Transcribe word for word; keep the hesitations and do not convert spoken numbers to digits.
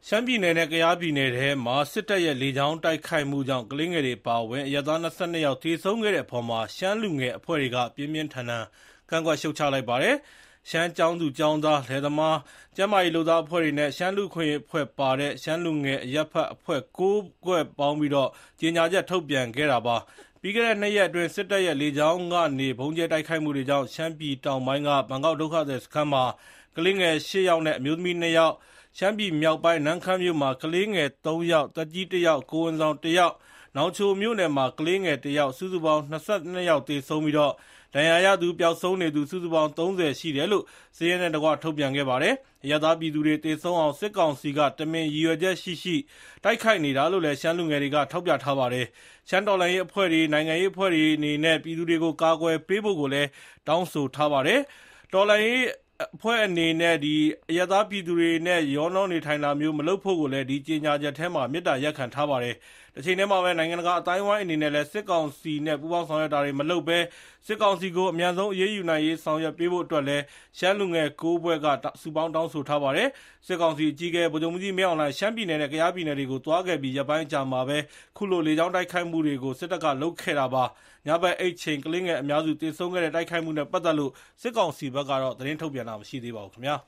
ရှမ်းပြည်နယ်နဲ့ကယားပြည်နယ်ထဲမှာစစ်တပ်ရဲ့လေကြောင်းတိုက်ခိုက်မှုကြောင့်ကလေးငယ်တွေပါဝင်အရသား၂၂ယောက်သေဆုံးခဲ့တဲ့အပေါ်မှာရှမ်းလူငယ်အဖွဲ့တွေကပြင်းပြင်းထန်ထန်ကန့်ကွက်ရှုတ်ချလိုက်ပါတယ်။ရှမ်းကျောင်းသူကျောင်းသားလယ်သမားကျန်းမာရေးလုပ်သားအဖွဲ့တွေနဲ့ရှမ်းလူခွင့်အဖွဲ့ပါတဲ့ရှမ်းလူငယ်အရက်ဖတ်အဖွဲ့ကိုးဖွဲ့ပေါင်းပြီးတော့ကြေညာချက်ထုတ်ပြန်ခဲ့တာပါ။ပြီးခဲ့တဲ့နှစ်ရက်အတွင်းစစ်တပ်ရဲ့လေကြောင်းကနေဘုံကျဲတိုက်ခိုက်မှုတွေကြောင့်ရှမ်းပြည်တောင်ပိုင်းကဘန်ကောက်ဒုက္ခသည်စခန်းမှာကလေးငယ်၈ယောက်နဲ့အမျိုးသမီး၂ယောက်ရှမ်းပြည်မြောက်ပိုင်းနန်းခမ်းမြို့မှာကလေးငယ်၃ယောက်တက်ကြီး၁ယောက်ကိုဝန်ဆောင်၁ယောက်နောင်ချိုမြို့နယ်မှာကလေးငယ်၁ယောက်စုစုပေါင်း၂၂ယောက်သေဆုံးပြီးတော့ဒဏ်ရာရသူပျောက်ဆုံးနေသူစုစုပေါင်း၃၀ရှိတယ်လို့စီးရဲနဲ့တကွထုတ်ပြန်ခဲ့ပါတယ်။အရသာပြည်သူတွေသေဆုံးအောင်စစ်ကောင်စီကတမင်ရည်ရွယ်ချက်ရှိရှိတိုက်ခိုက်နေတာလို့လည်းရှမ်းလူငယ်တွေကထောက်ပြထားပါတယ်။ရှမ်းတော်လှန်ရေးအဖွဲ့တွေနိုင်ငံရေးအဖွဲ့တွေအနေနဲ့ပြည်သူတွေကိုကာကွယ်ပေးဖို့ကိုလည်းတောင်းဆိုထားပါတယ်။တော်လှန်ရေးအဖွဲ့အနေနဲ့ဒီအရသာပြည်သူတွေနဲ့ရောနှောနေထိုင်တာမျိုးမလုပ်ဖို့ကိုလည်းဒီကြေညာချက်ထဲမှာမေတ္တာရက်ခံထားပါတယ်။တစ်ချိန်တည်းမှာပဲနိုင်ငံတကာအတိုင်းအဝိုင်းအနေနဲ့လည်းစစ်ကောင်စီနဲ့ပူးပေါင်းဆောင်ရွက်တာတွေမလုပ်ဘဲစစ်ကောင်စီကိုအမြန်ဆုံးအရေးယူနိုင်ရေးဆောင်ရွက်ပေးဖို့အတွက်လည်းရှမ်းလူငယ်ကိုးဘွဲ့ကစုပေါင်းတောင်းဆိုထားပါတယ်။စစ်ကောင်စီအကြီးအကဲဗိုလ်ချုပ်မှူးကြီးမင်းအောင်လှိုင်ရှမ်းပြည်နယ်နဲ့ကယားပြည်နယ်တွေကိုသွားခဲ့ပြီးရပ်ပိုင်းကြာမှာပဲခုလိုလေကြောင်းတိုက်ခိုက်မှုတွေကိုစစ်တပ်ကလုပ်ခဲ့တာပါ။ညဘက်အိတ်ချိန်ကလေးငယ်အများစုသေဆုံးခဲ့တဲ့တိုက်ခိုက်မှုနဲ့ပတ်သက်လို့စစ်ကောင်စီဘက်ကတော့သတင်းထုတ်ပြန်တာမရှိသေးပါဘူးခင်ဗျာ